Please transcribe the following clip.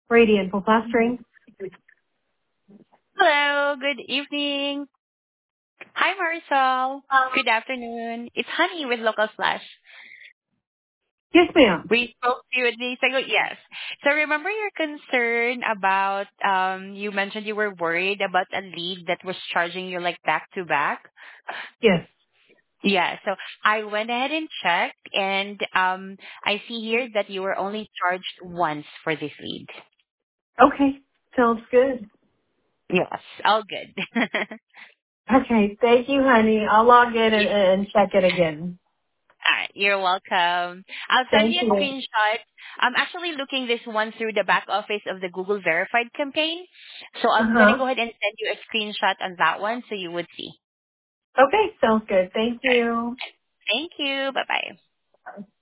Radiant plastering. Hello, good evening. Hi, Marisol. Good afternoon. It's Honey with Local Slash. Yes, ma'am. We spoke to you a days ago. Yes. So remember your concern about, you mentioned you were worried about a lead that was charging you like back to back. Yes. Yeah. So I went ahead and checked and, I see here that you were only charged once for this lead. Okay. Sounds good. Yes. All good. Okay. Thank you, honey. I'll log in and check it again. All right, you're welcome. I'll send Thank you a you. screenshot. I'm actually looking this one through the back office of the Google Verified campaign. So I'm going to Uh-huh. go ahead and send you a screenshot on that one so you would see. Okay. Sounds good. Thank All right. you. Thank you. Bye-bye.